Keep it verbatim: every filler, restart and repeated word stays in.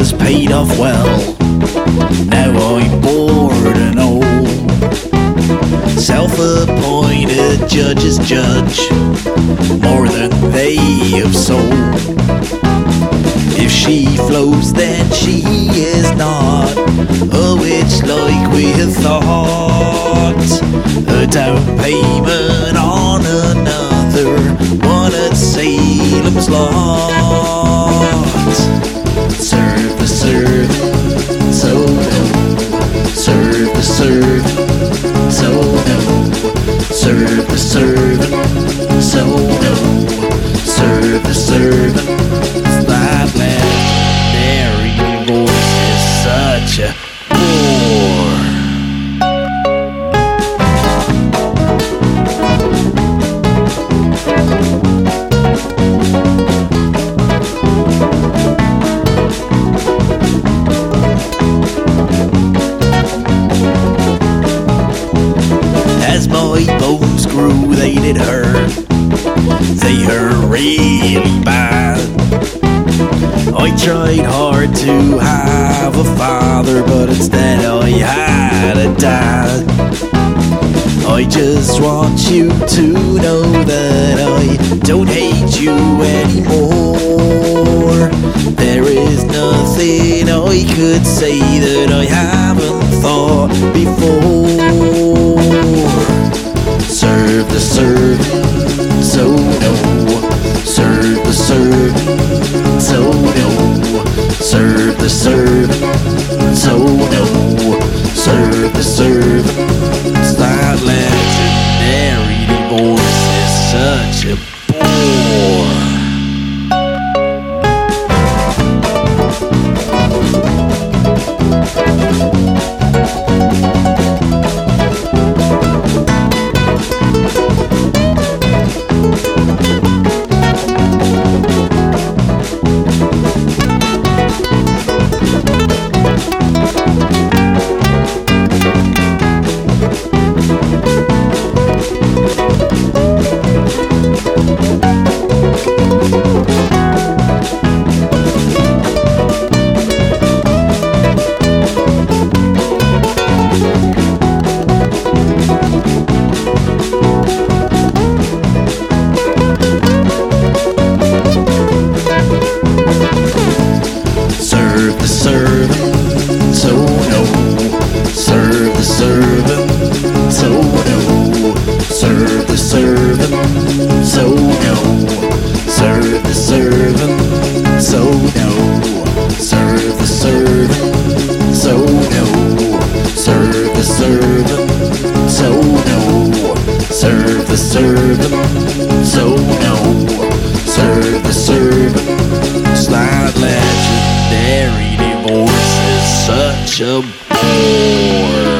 was paid off well. Now I'm bored and old. Self-appointed judges judge more than they have sold. If she flows, then she is not a witch like we had thought. A down payment on another one at Salem's Lot. Serve the servant, so no. Serve the servant, so no. Serve the servant, so no. Serve the servant. That legendary voice is such a bore. As my bones grew, they did hurt. They hurt really bad. I tried hard to have a father, but instead I had a dad. I just want you to know that I don't hate you anymore. There is nothing I could say that I haven't thought before. Serve the servant, so no. Serve the servant, so no. Serve the servant, so no. Serve the servant. That legendary divorce is such a bore. Serve the servant, so no. Serve the servant, so no. Serve the servant, so no. Serve the servant, so no. Serve the servant, so no. Serve the servant, so no. Serve the servant, so no. Serve the servant. That legendary divorce is such a bore.